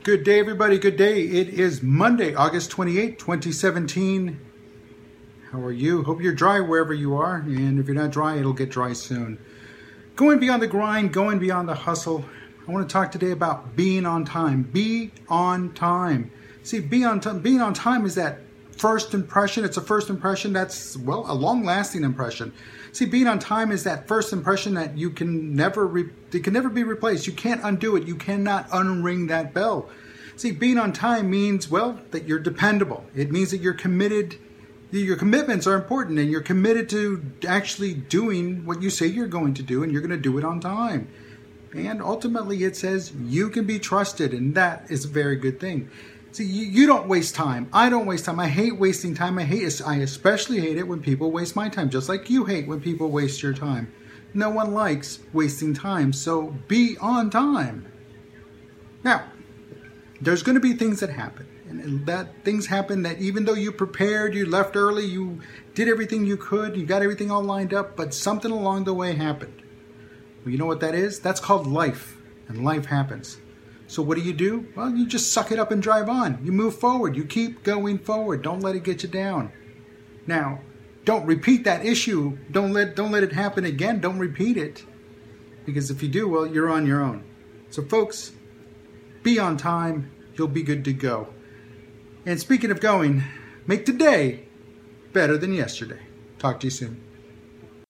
Good day, everybody. Good day. It is Monday, August 28, 2017. How are you? Hope you're dry wherever you are. And if you're not dry, it'll get dry soon. Going beyond the grind, going beyond the hustle. I want to talk today about being on time. Be on time. See, being on time is that first impression. It's a first impression that's, well, a long-lasting impression. See, being on time is that first impression that you can never be replaced. You can't undo it. You cannot unring that bell. See, being on time means, well, that you're dependable. It means that you're committed. Your commitments are important, and you're committed to actually doing what you say you're going to do, and you're going to do it on time. And ultimately, it says you can be trusted, and that is a very good thing. See, you don't waste time. I don't waste time. I hate wasting time. I especially hate it when people waste my time, just like you hate when people waste your time. No one likes wasting time, so be on time. Now, there's going to be things that happen. And that things happen that even though you prepared, you left early, you did everything you could, you got everything all lined up, but something along the way happened. Well, you know what that is? That's called life, and life happens. So what do? Well, you just suck it up and drive on. You move forward. You keep going forward. Don't let it get you down. Now, don't repeat that issue. Don't let it happen again. Don't repeat it. Because if you do, well, you're on your own. So folks, be on time. You'll be good to go. And speaking of going, make today better than yesterday. Talk to you soon.